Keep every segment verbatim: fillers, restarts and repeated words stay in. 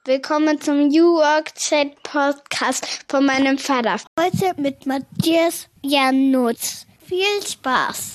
Willkommen zum New Work Chat Podcast von meinem Vater. Heute mit Matthias Janutz. Viel Spaß!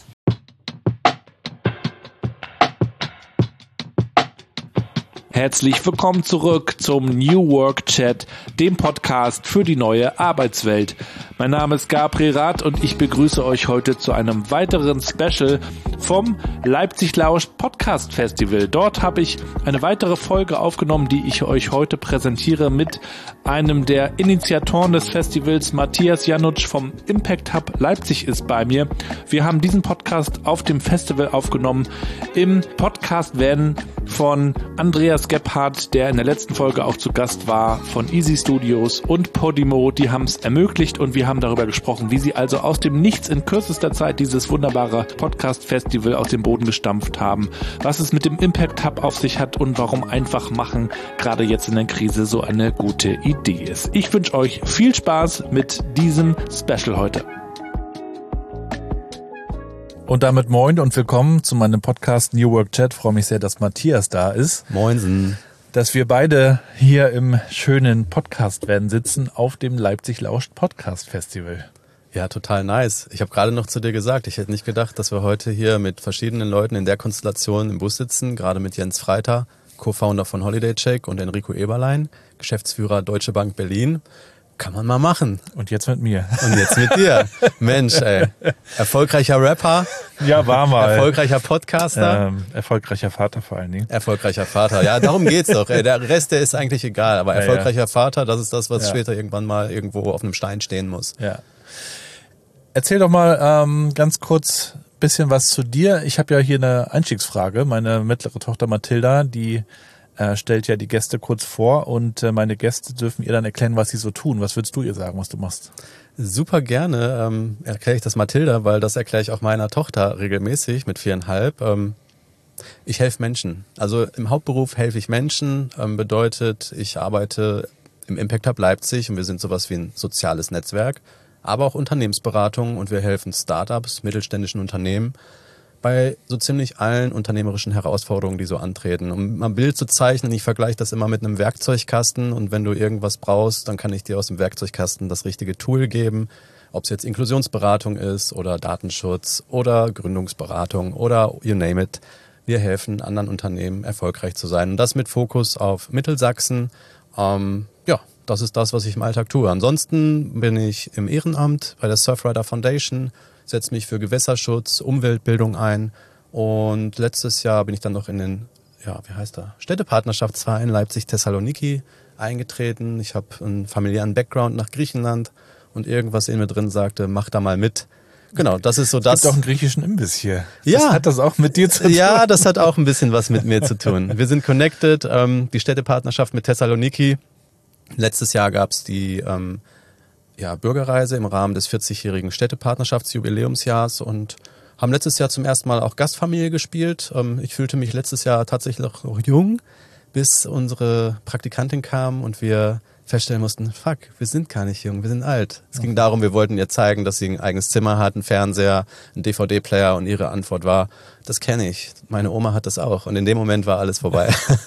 Herzlich willkommen zurück zum New Work Chat, dem Podcast für die neue Arbeitswelt. Mein Name ist Gabriel Rath und ich begrüße euch heute zu einem weiteren Special vom Leipzig Lauscht Podcast Festival. Dort habe ich eine weitere Folge aufgenommen, die ich euch heute präsentiere mit einem der Initiatoren des Festivals. Matthias Janutz vom Impact Hub Leipzig ist bei mir. Wir haben diesen Podcast auf dem Festival aufgenommen. Im Podcast werden von Andreas Gebhardt, der in der letzten Folge auch zu Gast war, von Easy Studios und Podimo, die haben es ermöglicht und wir haben darüber gesprochen, wie sie also aus dem Nichts in kürzester Zeit dieses wunderbare Podcast-Festival aus dem Boden gestampft haben, was es mit dem Impact Hub auf sich hat und warum einfach machen gerade jetzt in der Krise so eine gute Idee ist. Ich wünsche euch viel Spaß mit diesem Special heute. Und damit moin und willkommen zu meinem Podcast New Work Chat. Ich freue mich sehr, dass Matthias da ist. Moinsen. Dass wir beide hier im schönen Podcast-Van sitzen auf dem Leipzig Lauscht Podcast Festival. Ja, total nice. Ich habe gerade noch zu dir gesagt, ich hätte nicht gedacht, dass wir heute hier mit verschiedenen Leuten in der Konstellation im Bus sitzen, gerade mit Jens Freiter, Co-Founder von Holiday Check, und Enrico Eberlein, Geschäftsführer Deutsche Bank Berlin. Kann man mal machen. Und jetzt mit mir. Und jetzt mit dir. Mensch, ey. Erfolgreicher Rapper. Ja, war mal. Erfolgreicher Podcaster. Ähm, erfolgreicher Vater vor allen Dingen. Erfolgreicher Vater. Ja, darum geht's doch. Ey. Der Rest, der ist eigentlich egal. Aber erfolgreicher ja, ja. Vater, das ist das, was ja. später irgendwann mal irgendwo auf einem Stein stehen muss. Ja. Erzähl doch mal ähm, ganz kurz ein bisschen was zu dir. Ich habe ja hier eine Einstiegsfrage. Meine mittlere Tochter Mathilda, die äh, stellt ja die Gäste kurz vor und äh, meine Gäste dürfen ihr dann erklären, was sie so tun. Was würdest du ihr sagen, was du machst? Super gerne ähm, erkläre ich das Mathilda, weil das erkläre ich auch meiner Tochter regelmäßig mit viereinhalb. Ähm, ich helfe Menschen. Also im Hauptberuf helfe ich Menschen, ähm, bedeutet, ich arbeite im Impact Hub Leipzig und wir sind sowas wie ein soziales Netzwerk, aber auch Unternehmensberatung, und wir helfen Startups, mittelständischen Unternehmen bei so ziemlich allen unternehmerischen Herausforderungen, die so antreten. Um mal ein Bild zu zeichnen, ich vergleiche das immer mit einem Werkzeugkasten, und wenn du irgendwas brauchst, dann kann ich dir aus dem Werkzeugkasten das richtige Tool geben, ob es jetzt Inklusionsberatung ist oder Datenschutz oder Gründungsberatung oder you name it. Wir helfen anderen Unternehmen, erfolgreich zu sein, und das mit Fokus auf Mittelsachsen. Ähm, ja, das ist das, was ich im Alltag tue. Ansonsten bin ich im Ehrenamt bei der Surfrider Foundation, setze mich für Gewässerschutz, Umweltbildung ein, und letztes Jahr bin ich dann noch in den, ja, wie heißt der, Städtepartnerschaftsverein Leipzig-Thessaloniki eingetreten. Ich habe einen familiären Background nach Griechenland und irgendwas in mir drin sagte, mach da mal mit. Genau, das ist so das. Es gibt auch einen griechischen Imbiss hier. Ja. Das hat das auch mit dir zu tun? Ja, das hat auch ein bisschen was mit mir zu tun. Wir sind connected, ähm, die Städtepartnerschaft mit Thessaloniki. Letztes Jahr gab's die ähm, ja, Bürgerreise im Rahmen des vierzigjährigen Städtepartnerschaftsjubiläumsjahrs und haben letztes Jahr zum ersten Mal auch Gastfamilie gespielt. Ähm, ich fühlte mich letztes Jahr tatsächlich noch jung, bis unsere Praktikantin kam und wir feststellen mussten, fuck, wir sind gar nicht jung, wir sind alt. Es ging darum, wir wollten ihr zeigen, dass sie ein eigenes Zimmer hat, einen Fernseher, einen D V D-Player, und ihre Antwort war, das kenne ich, meine Oma hat das auch. Und in dem Moment war alles vorbei.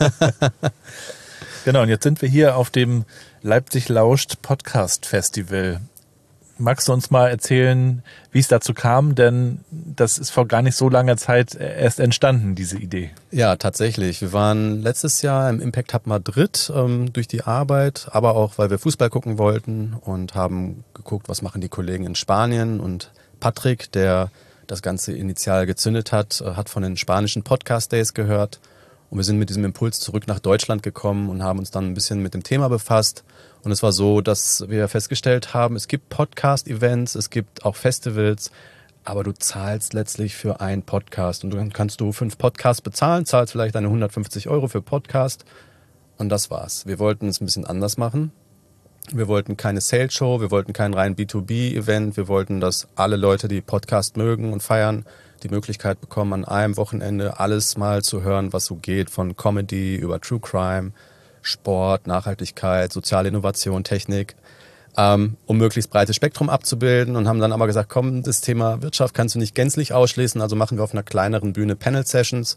Genau, und jetzt sind wir hier auf dem Leipzig Lauscht Podcast Festival. Magst du uns mal erzählen, wie es dazu kam? Denn das ist vor gar nicht so langer Zeit erst entstanden, diese Idee. Ja, tatsächlich. Wir waren letztes Jahr im Impact Hub Madrid ähm, durch die Arbeit, aber auch, weil wir Fußball gucken wollten, und haben geguckt, was machen die Kollegen in Spanien. Und Patrick, der das Ganze initial gezündet hat, hat von den spanischen Podcast Days gehört. Und wir sind mit diesem Impuls zurück nach Deutschland gekommen und haben uns dann ein bisschen mit dem Thema befasst. Und es war so, dass wir festgestellt haben, es gibt Podcast-Events, es gibt auch Festivals, aber du zahlst letztlich für einen Podcast. Und dann kannst du fünf Podcasts bezahlen, zahlst vielleicht deine hundertfünfzig Euro für Podcast. Und das war's. Wir wollten es ein bisschen anders machen. Wir wollten keine Sales-Show, wir wollten kein rein B zwei B-Event. Wir wollten, dass alle Leute, die Podcast mögen und feiern, die Möglichkeit bekommen, an einem Wochenende alles mal zu hören, was so geht, von Comedy über True Crime, Sport, Nachhaltigkeit, soziale Innovation, Technik, ähm, um möglichst breites Spektrum abzubilden, und haben dann aber gesagt, komm, das Thema Wirtschaft kannst du nicht gänzlich ausschließen, also machen wir auf einer kleineren Bühne Panel-Sessions,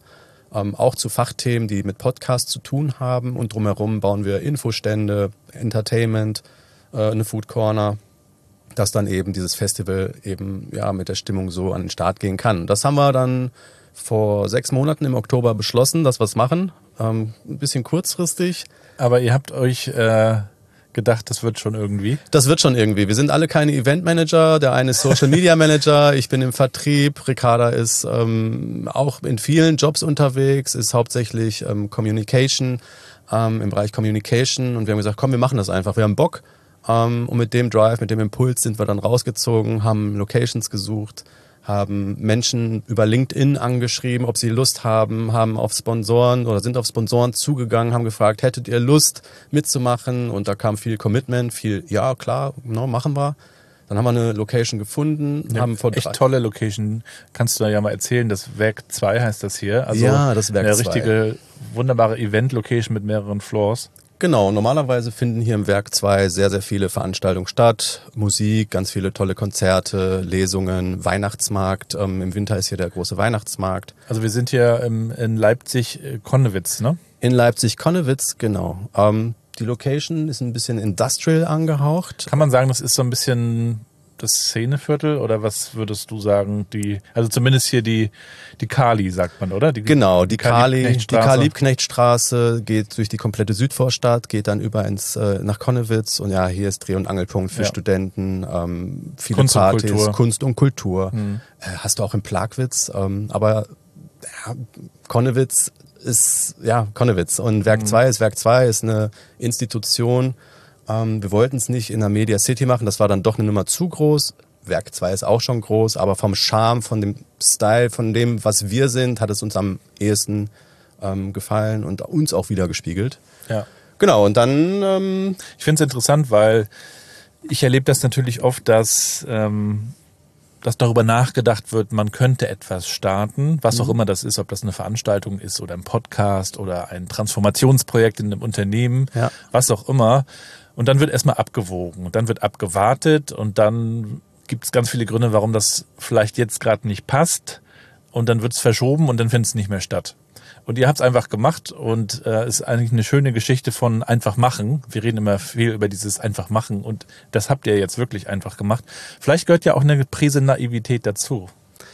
ähm, auch zu Fachthemen, die mit Podcasts zu tun haben. Und drumherum bauen wir Infostände, Entertainment, äh, eine Food Corner, dass dann eben dieses Festival eben ja mit der Stimmung so an den Start gehen kann. Das haben wir dann vor sechs Monaten im Oktober beschlossen, dass wir es machen. Ähm, ein bisschen kurzfristig. Aber ihr habt euch äh, gedacht, das wird schon irgendwie? Das wird schon irgendwie. Wir sind alle keine Eventmanager. Der eine ist Social Media Manager, ich bin im Vertrieb. Ricarda ist ähm, auch in vielen Jobs unterwegs, ist hauptsächlich ähm, Communication, ähm, im Bereich Communication. Und wir haben gesagt, komm, wir machen das einfach. Wir haben Bock. Ähm, und mit dem Drive, mit dem Impuls sind wir dann rausgezogen, haben Locations gesucht, haben Menschen über LinkedIn angeschrieben, ob sie Lust haben, haben auf Sponsoren oder sind auf Sponsoren zugegangen, haben gefragt, hättet ihr Lust mitzumachen? Und da kam viel Commitment, viel, ja klar, no, machen wir. Dann haben wir eine Location gefunden. Ja, haben vor echt drei tolle Location. Kannst du ja mal erzählen, das Werk zwei heißt das hier. Also ja, das Werk eine zwei. richtige, wunderbare Event-Location mit mehreren Floors. Genau, normalerweise finden hier im Werk zwei sehr, sehr viele Veranstaltungen statt. Musik, ganz viele tolle Konzerte, Lesungen, Weihnachtsmarkt. Ähm, Im Winter ist hier der große Weihnachtsmarkt. Also wir sind hier im, in Leipzig-Konnewitz, ne? In Leipzig-Konnewitz, genau. Ähm, die Location ist ein bisschen industrial angehaucht. Kann man sagen, das ist so ein bisschen das Szeneviertel oder was würdest du sagen? Die, also zumindest hier die, die Kali, sagt man, oder? Die, genau, die, die Kali, die Karl-Liebknecht-Straße geht durch die komplette Südvorstadt, geht dann über ins äh, nach Konnewitz und ja, hier ist Dreh- und Angelpunkt für ja. Studenten, ähm, viele Kunst Partys, und Kultur. Kunst und Kultur. Mhm. Äh, hast du auch in Plagwitz, ähm, aber ja, Konnewitz ist ja Konnewitz und Werk zwei mhm. ist Werk zwei ist eine Institution. Ähm, wir wollten es nicht in der Media City machen, das war dann doch eine Nummer zu groß. Werk zwei ist auch schon groß, aber vom Charme, von dem Style, von dem, was wir sind, hat es uns am ehesten ähm, gefallen und uns auch wieder gespiegelt. Ja. Genau, und dann... Ähm ich finde es interessant, weil ich erlebe das natürlich oft, dass, ähm, dass darüber nachgedacht wird, man könnte etwas starten, was mhm. auch immer das ist, ob das eine Veranstaltung ist oder ein Podcast oder ein Transformationsprojekt in einem Unternehmen, ja. was auch immer. Und dann wird erstmal abgewogen und dann wird abgewartet und dann gibt es ganz viele Gründe, warum das vielleicht jetzt gerade nicht passt und dann wird es verschoben und dann findet es nicht mehr statt. Und ihr habt es einfach gemacht und es äh, ist eigentlich eine schöne Geschichte von einfach machen. Wir reden immer viel über dieses einfach machen und das habt ihr jetzt wirklich einfach gemacht. Vielleicht gehört ja auch eine Prise Naivität dazu.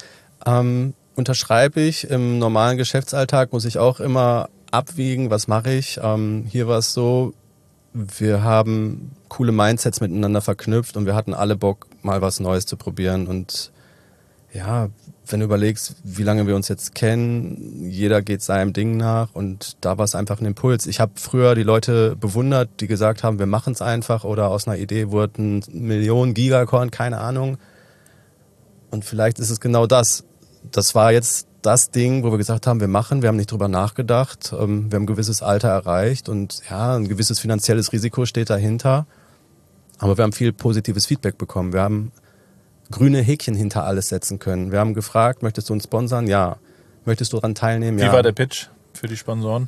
Ähm, unterschreibe ich. Im normalen Geschäftsalltag muss ich auch immer abwiegen, was mache ich. Ähm, hier war es so, wir haben coole Mindsets miteinander verknüpft und wir hatten alle Bock, mal was Neues zu probieren. Und ja, wenn du überlegst, wie lange wir uns jetzt kennen, jeder geht seinem Ding nach und da war es einfach ein Impuls. Ich habe früher die Leute bewundert, die gesagt haben, wir machen es einfach oder aus einer Idee wurden Millionen Gigacorn, keine Ahnung. Und vielleicht ist es genau das. Das war jetzt das Ding, wo wir gesagt haben, wir machen, wir haben nicht drüber nachgedacht, wir haben ein gewisses Alter erreicht und ja, ein gewisses finanzielles Risiko steht dahinter. Aber wir haben viel positives Feedback bekommen. Wir haben grüne Häkchen hinter alles setzen können. Wir haben gefragt, möchtest du uns sponsern? Ja. Möchtest du daran teilnehmen? Ja. Wie war der Pitch für die Sponsoren?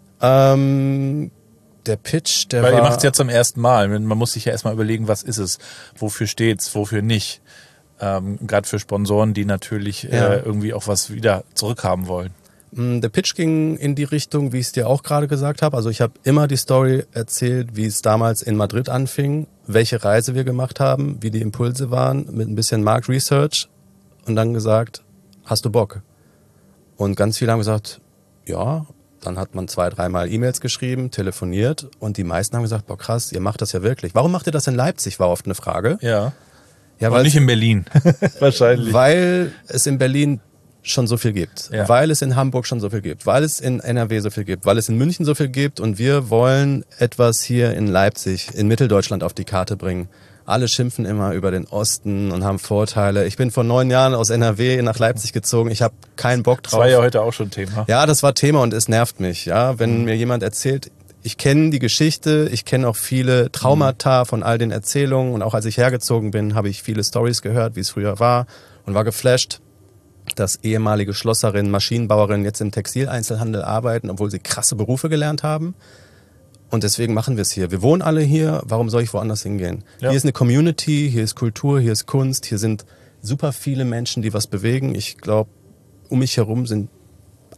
Ähm, der Pitch, der Weil war... ihr macht es ja zum ersten Mal. Man muss sich ja erstmal überlegen, was ist es? Wofür steht's? Wofür nicht? Ähm, gerade für Sponsoren, die natürlich ja. äh, irgendwie auch was wieder zurückhaben wollen. Der Pitch ging in die Richtung, wie ich es dir auch gerade gesagt habe. Also ich habe immer die Story erzählt, wie es damals in Madrid anfing, welche Reise wir gemacht haben, wie die Impulse waren, mit ein bisschen Marktresearch und dann gesagt, hast du Bock? Und ganz viele haben gesagt, ja. Dann hat man zwei, dreimal E-Mails geschrieben, telefoniert und die meisten haben gesagt, boah krass, ihr macht das ja wirklich. Warum macht ihr das in Leipzig, war oft eine Frage. Ja. Ja, weil nicht in Berlin. Wahrscheinlich. Weil es in Berlin schon so viel gibt, ja. weil es in Hamburg schon so viel gibt, weil es in N R W so viel gibt, weil es in München so viel gibt und wir wollen etwas hier in Leipzig, in Mitteldeutschland auf die Karte bringen. Alle schimpfen immer über den Osten und haben Vorteile. Ich bin vor neun Jahren aus N R W nach Leipzig gezogen, ich habe keinen Bock drauf. Das war ja heute auch schon Thema. Ja, das war Thema und es nervt mich, ja, wenn mhm. mir jemand erzählt, ich kenne die Geschichte, ich kenne auch viele Traumata von all den Erzählungen und auch als ich hergezogen bin, habe ich viele Stories gehört, wie es früher war und war geflasht, dass ehemalige Schlosserinnen, Maschinenbauerinnen jetzt im Textileinzelhandel arbeiten, obwohl sie krasse Berufe gelernt haben. Und deswegen machen wir es hier. Wir wohnen alle hier, warum soll ich woanders hingehen? Ja. Hier ist eine Community, hier ist Kultur, hier ist Kunst, hier sind super viele Menschen, die was bewegen. Ich glaube, um mich herum sind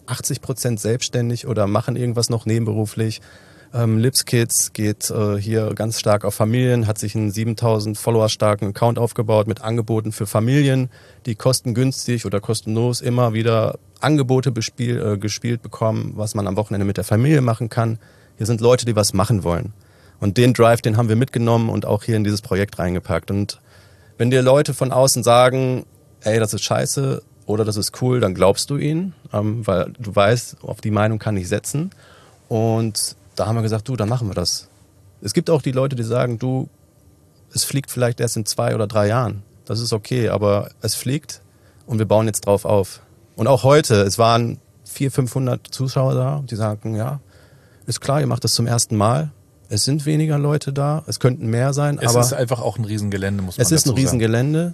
achtzig Prozent selbstständig oder machen irgendwas noch nebenberuflich. Ähm, Lipskids geht äh, hier ganz stark auf Familien, hat sich einen siebentausend Follower starken Account aufgebaut mit Angeboten für Familien, die kostengünstig oder kostenlos immer wieder Angebote bespiel, äh, gespielt bekommen, was man am Wochenende mit der Familie machen kann. Hier sind Leute, die was machen wollen. Und den Drive, den haben wir mitgenommen und auch hier in dieses Projekt reingepackt. Und wenn dir Leute von außen sagen, ey, das ist scheiße oder das ist cool, dann glaubst du ihnen, ähm, weil du weißt, auf die Meinung kann ich setzen. Und da haben wir gesagt, du, dann machen wir das. Es gibt auch die Leute, die sagen, du, es fliegt vielleicht erst in zwei oder drei Jahren. Das ist okay, aber es fliegt und wir bauen jetzt drauf auf. Und auch heute, es waren vierhundert, fünfhundert Zuschauer da, die sagen, ja, ist klar, ihr macht das zum ersten Mal. Es sind weniger Leute da, es könnten mehr sein. Es aber ist einfach auch ein Riesengelände, muss man Es ist ein dazu sagen. Riesengelände,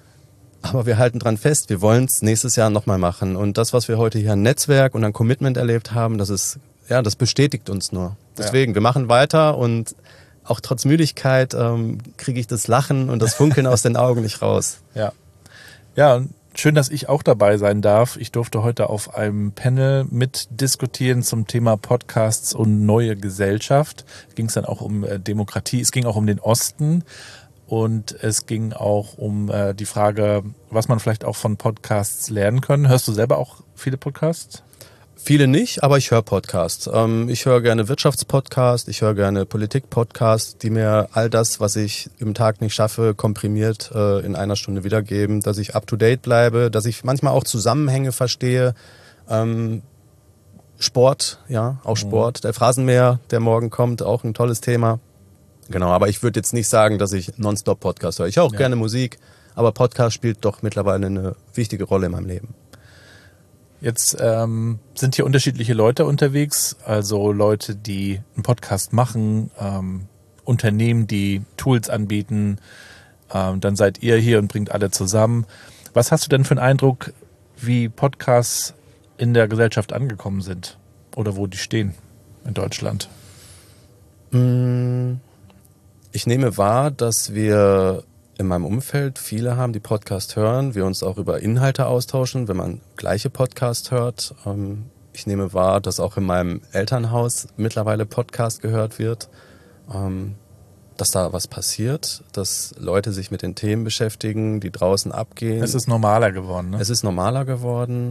aber wir halten dran fest, wir wollen es nächstes Jahr nochmal machen. Und das, was wir heute hier an Netzwerk und an Commitment erlebt haben, das ist, ja, das bestätigt uns nur. Deswegen, ja. Wir machen weiter und auch trotz Müdigkeit ähm, kriege ich das Lachen und das Funkeln aus den Augen nicht raus. Ja, ja, und schön, dass ich auch dabei sein darf. Ich durfte heute auf einem Panel mitdiskutieren zum Thema Podcasts und neue Gesellschaft. Ging es dann auch um äh, Demokratie, es ging auch um den Osten und es ging auch um äh, die Frage, was man vielleicht auch von Podcasts lernen kann. Hörst du selber auch viele Podcasts? Viele nicht, aber ich höre Podcasts. Ähm, ich höre gerne Wirtschaftspodcasts, ich höre gerne Politikpodcasts, die mir all das, was ich im Tag nicht schaffe, komprimiert äh, in einer Stunde wiedergeben, dass ich up-to-date bleibe, dass ich manchmal auch Zusammenhänge verstehe. Ähm, Sport, ja, auch Sport. Mhm. Der Phrasenmäher, der morgen kommt, auch ein tolles Thema. Genau, aber ich würde jetzt nicht sagen, dass ich nonstop Podcast höre. Ich höre auch ja. gerne Musik, aber Podcast spielt doch mittlerweile eine wichtige Rolle in meinem Leben. Jetzt ähm, sind hier unterschiedliche Leute unterwegs, also Leute, die einen Podcast machen, ähm, Unternehmen, die Tools anbieten. Ähm, dann seid ihr hier und bringt alle zusammen. Was hast du denn für einen Eindruck, wie Podcasts in der Gesellschaft angekommen sind oder wo die stehen in Deutschland? Ich nehme wahr, dass wir in meinem Umfeld viele haben, die Podcast hören, wir uns auch über Inhalte austauschen, wenn man gleiche Podcast hört. Ich nehme wahr, dass auch in meinem Elternhaus mittlerweile Podcast gehört wird, dass da was passiert, dass Leute sich mit den Themen beschäftigen, die draußen abgehen. Es ist normaler geworden, ne? Es ist normaler geworden.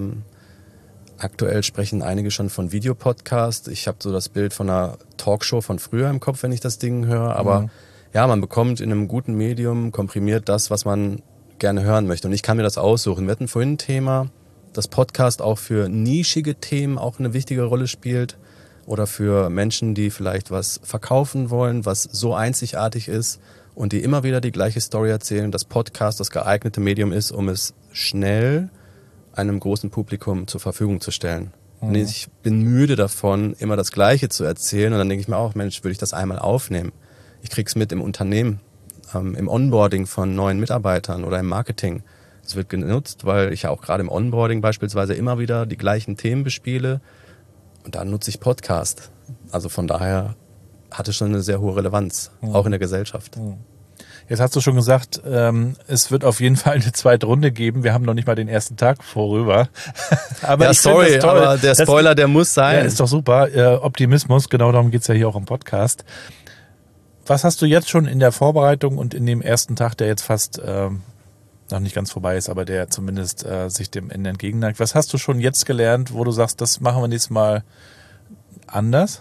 Aktuell sprechen einige schon von Videopodcast. Ich habe so das Bild von einer Talkshow von früher im Kopf, wenn ich das Ding höre, aber mhm. ja, man bekommt in einem guten Medium komprimiert das, was man gerne hören möchte. Und ich kann mir das aussuchen. Wir hatten vorhin ein Thema, dass Podcast auch für nischige Themen auch eine wichtige Rolle spielt. Oder für Menschen, die vielleicht was verkaufen wollen, was so einzigartig ist und die immer wieder die gleiche Story erzählen, dass Podcast das geeignete Medium ist, um es schnell einem großen Publikum zur Verfügung zu stellen. Mhm. Ich bin müde davon, immer das Gleiche zu erzählen. Und dann denke ich mir auch, Mensch, würde ich das einmal aufnehmen? Ich krieg's mit im Unternehmen, ähm, im Onboarding von neuen Mitarbeitern oder im Marketing. Es wird genutzt, weil ich ja auch gerade im Onboarding beispielsweise immer wieder die gleichen Themen bespiele. Und da nutze ich Podcast. Also von daher hat es schon eine sehr hohe Relevanz, mhm. auch in der Gesellschaft. Mhm. Jetzt hast du schon gesagt, ähm, es wird auf jeden Fall eine zweite Runde geben. Wir haben noch nicht mal den ersten Tag vorüber. aber ja, ich sorry, das toll. Aber der Spoiler, das, der muss sein. Ja, ist doch super. Äh, Optimismus, genau darum geht's ja hier auch im Podcast. Was hast du jetzt schon in der Vorbereitung und in dem ersten Tag, der jetzt fast äh, noch nicht ganz vorbei ist, aber der zumindest äh, sich dem Ende entgegenneigt, was hast du schon jetzt gelernt, wo du sagst, das machen wir nächstes Mal anders?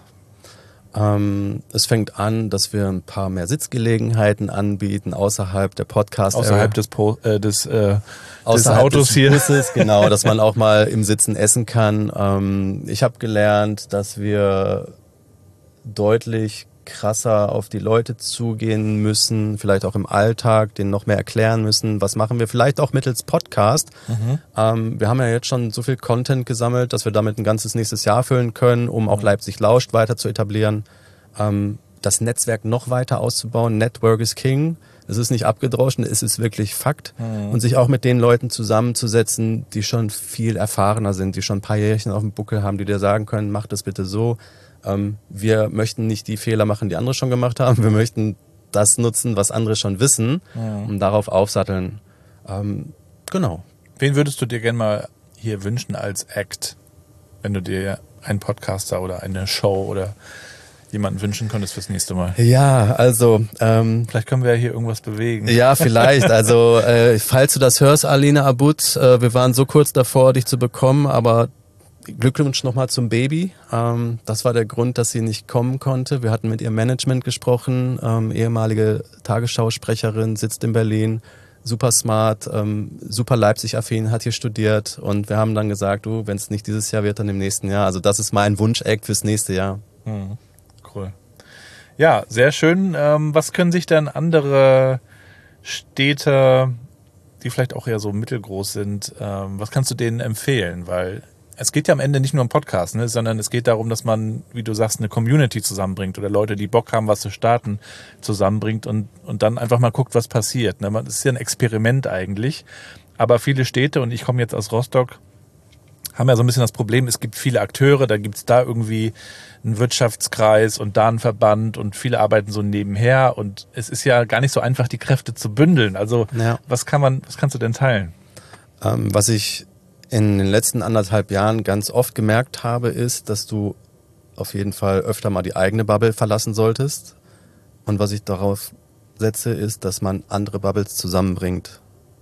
Ähm, es fängt an, dass wir ein paar mehr Sitzgelegenheiten anbieten außerhalb der Podcast. Außerhalb des, po- äh, des, äh, außerhalb des Autos des hier. Busses, genau, dass man auch mal im Sitzen essen kann. Ähm, ich habe gelernt, dass wir deutlich krasser auf die Leute zugehen müssen, vielleicht auch im Alltag, denen noch mehr erklären müssen, was machen wir, vielleicht auch mittels Podcast. Mhm. Ähm, wir haben ja jetzt schon so viel Content gesammelt, dass wir damit ein ganzes nächstes Jahr füllen können, um auch Leipzig lauscht weiter zu etablieren, ähm, das Netzwerk noch weiter auszubauen. Network is King. Es ist nicht abgedroschen, es ist wirklich Fakt. Mhm. Und sich auch mit den Leuten zusammenzusetzen, die schon viel erfahrener sind, die schon ein paar Jährchen auf dem Buckel haben, die dir sagen können, mach das bitte so. Ähm, wir möchten nicht die Fehler machen, die andere schon gemacht haben. Wir möchten das nutzen, was andere schon wissen, mhm. und darauf aufsatteln. Ähm, genau. Wen würdest du dir gerne mal hier wünschen als Act wenn du dir einen Podcaster oder eine Show oder jemanden wünschen könntest fürs nächste Mal? Ja, also ähm, vielleicht können wir ja hier irgendwas bewegen. Ja, vielleicht. Also äh, falls du das hörst, Alina Abud, äh, wir waren so kurz davor, dich zu bekommen, aber Glückwunsch nochmal zum Baby. Ähm, das war der Grund, dass sie nicht kommen konnte. Wir hatten mit ihrem Management gesprochen, ähm, ehemalige Tagesschausprecherin, sitzt in Berlin, super smart, ähm, super Leipzig-affin, hat hier studiert und wir haben dann gesagt, du, wenn es nicht dieses Jahr wird, dann im nächsten Jahr. Also das ist mein Wunsch-Act fürs nächste Jahr. Mhm. Cool. Ja, sehr schön. Ähm, was können sich dann andere Städte, die vielleicht auch eher so mittelgroß sind, ähm, was kannst du denen empfehlen? Weil es geht ja am Ende nicht nur um Podcast, ne, sondern es geht darum, dass man, wie du sagst, eine Community zusammenbringt oder Leute, die Bock haben, was zu starten, zusammenbringt und, und dann einfach mal guckt, was passiert. Ne? Das ist ja ein Experiment eigentlich. Aber viele Städte, und ich komme jetzt aus Rostock, haben ja so ein bisschen das Problem, es gibt viele Akteure, da gibt's da irgendwie einen Wirtschaftskreis und da einen Verband und viele arbeiten so nebenher und es ist ja gar nicht so einfach, die Kräfte zu bündeln. Also ja. was kann man, was kannst du denn teilen? Ähm, was ich in den letzten anderthalb Jahren ganz oft gemerkt habe, ist, dass du auf jeden Fall öfter mal die eigene Bubble verlassen solltest. Und was ich darauf setze, ist, dass man andere Bubbles zusammenbringt.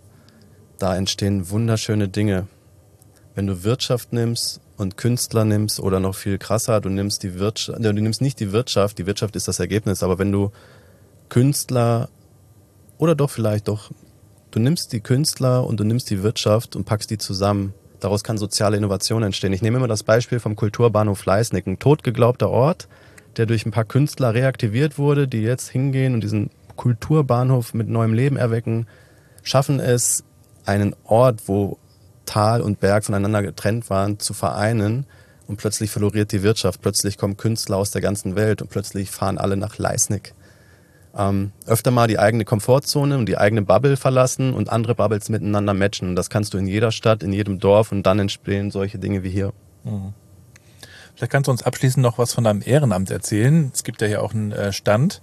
Da entstehen wunderschöne Dinge. Wenn du Wirtschaft nimmst und Künstler nimmst oder noch viel krasser, du nimmst die Wirtschaft, du nimmst nicht die Wirtschaft, die Wirtschaft ist das Ergebnis, aber wenn du Künstler oder doch vielleicht doch, du nimmst die Künstler und du nimmst die Wirtschaft und packst die zusammen. Daraus kann soziale Innovation entstehen. Ich nehme immer das Beispiel vom Kulturbahnhof Leißnig, ein totgeglaubter Ort, der durch ein paar Künstler reaktiviert wurde, die jetzt hingehen und diesen Kulturbahnhof mit neuem Leben erwecken, schaffen es, einen Ort, wo Tal und Berg voneinander getrennt waren, zu vereinen und plötzlich floriert die Wirtschaft, plötzlich kommen Künstler aus der ganzen Welt und plötzlich fahren alle nach Leißnig. Ähm, öfter mal die eigene Komfortzone und die eigene Bubble verlassen und andere Bubbles miteinander matchen. Das kannst du in jeder Stadt, in jedem Dorf und dann entstehen solche Dinge wie hier. Mhm. Vielleicht kannst du uns abschließend noch was von deinem Ehrenamt erzählen. Es gibt ja hier auch einen äh, Stand.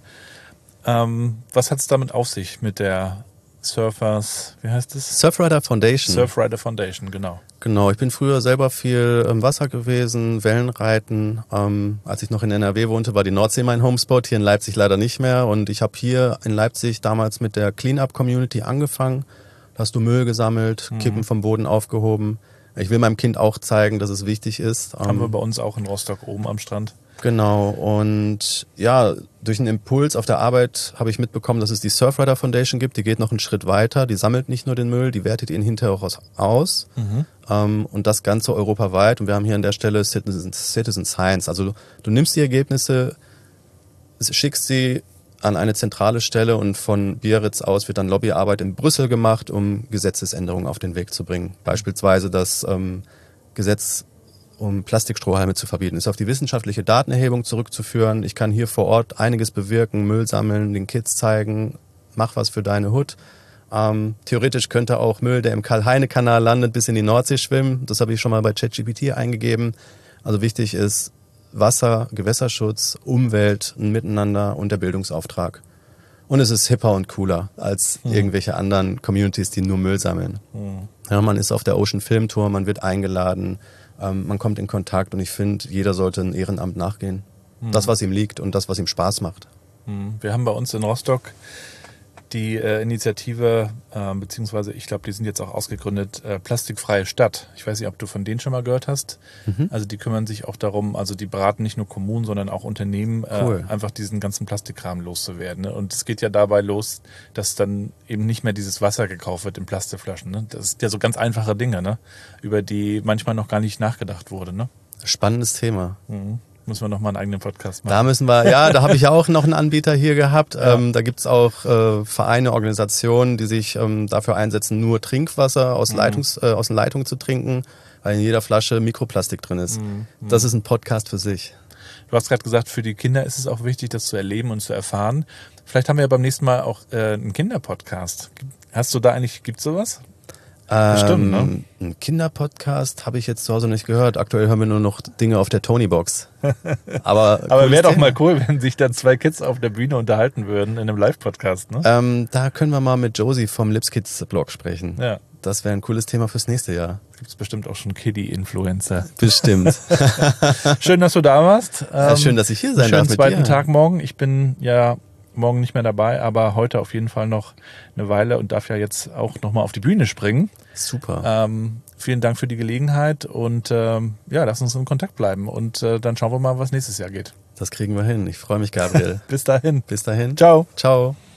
Ähm, was hat es damit auf sich mit der Surfers, wie heißt es? Surfrider Foundation. Surfrider Foundation, genau. Genau, ich bin früher selber viel im Wasser gewesen, Wellenreiten. Ähm, als ich noch in N R W wohnte, war die Nordsee mein Homespot, hier in Leipzig leider nicht mehr. Und ich habe hier in Leipzig damals mit der Clean-Up-Community angefangen. Da hast du Müll gesammelt, mhm. Kippen vom Boden aufgehoben. Ich will meinem Kind auch zeigen, dass es wichtig ist. Haben ähm, wir bei uns auch in Rostock oben am Strand. Genau, und ja, durch einen Impuls auf der Arbeit habe ich mitbekommen, dass es die Surfrider Foundation gibt, die geht noch einen Schritt weiter, die sammelt nicht nur den Müll, die wertet ihn hinterher auch aus mhm. ähm, und das Ganze europaweit und wir haben hier an der Stelle Citizen, Citizen Science, also du, du nimmst die Ergebnisse, schickst sie an eine zentrale Stelle und von Biarritz aus wird dann Lobbyarbeit in Brüssel gemacht, um Gesetzesänderungen auf den Weg zu bringen. Beispielsweise das ähm, Gesetz um Plastikstrohhalme zu verbieten, ist auf die wissenschaftliche Datenerhebung zurückzuführen. Ich kann hier vor Ort einiges bewirken, Müll sammeln, den Kids zeigen, mach was für deine Hut. Ähm, theoretisch könnte auch Müll, der im Karl-Heine-Kanal landet, bis in die Nordsee schwimmen. Das habe ich schon mal bei ChatGPT eingegeben. Also wichtig ist Wasser, Gewässerschutz, Umwelt, ein Miteinander und der Bildungsauftrag. Und es ist hipper und cooler als mhm. irgendwelche anderen Communities, die nur Müll sammeln. Mhm. Ja, man ist auf der Ocean Film Tour, man wird eingeladen, man kommt in Kontakt und ich finde, jeder sollte ein Ehrenamt nachgehen. Mhm. Das, was ihm liegt und das, was ihm Spaß macht. Wir haben bei uns in Rostock die äh, Initiative, äh, beziehungsweise ich glaube, die sind jetzt auch ausgegründet, äh, Plastikfreie Stadt. Ich weiß nicht, ob du von denen schon mal gehört hast. Mhm. Also die kümmern sich auch darum, also die beraten nicht nur Kommunen, sondern auch Unternehmen, cool. äh, einfach diesen ganzen Plastikkram loszuwerden. Ne? Und es geht ja dabei los, dass dann eben nicht mehr dieses Wasser gekauft wird in Plastikflaschen. Ne? Das sind ja so ganz einfache Dinge, ne? Über die manchmal noch gar nicht nachgedacht wurde. Ne? Spannendes Thema. Mhm. Müssen wir noch mal einen eigenen Podcast machen. Da müssen wir, ja, da habe ich ja auch noch einen Anbieter hier gehabt. Ja. Ähm, da gibt's auch äh, Vereine, Organisationen, die sich ähm, dafür einsetzen, nur Trinkwasser aus, mhm. Leitungs, äh, aus den Leitungen zu trinken, weil in jeder Flasche Mikroplastik drin ist. Mhm. Das ist ein Podcast für sich. Du hast gerade gesagt, für die Kinder ist es auch wichtig, das zu erleben und zu erfahren. Vielleicht haben wir ja beim nächsten Mal auch äh, einen Kinderpodcast. Hast du da eigentlich, gibt's sowas? Bestimmt, ne? Ein Kinderpodcast habe ich jetzt zu Hause nicht gehört. Aktuell hören wir nur noch Dinge auf der Tony-Box. Aber, Aber wäre doch mal cool, wenn sich dann zwei Kids auf der Bühne unterhalten würden in einem Live-Podcast, ne? Ähm, da können wir mal mit Josie vom Lipskids-Blog sprechen. Ja, Das wäre ein cooles Thema fürs nächste Jahr. Gibt es bestimmt auch schon Kiddie-Influencer. Bestimmt. Schön, dass du da warst. Ja, schön, dass ich hier sein darf mit dir. Schönen zweiten dir. Tag morgen. Ich bin ja morgen nicht mehr dabei, aber heute auf jeden Fall noch eine Weile und darf ja jetzt auch nochmal auf die Bühne springen. Super. Ähm, vielen Dank für die Gelegenheit und ähm, ja, lass uns in Kontakt bleiben und äh, dann schauen wir mal, was nächstes Jahr geht. Das kriegen wir hin. Ich freue mich, Gabriel. Bis dahin. Bis dahin. Ciao. Ciao.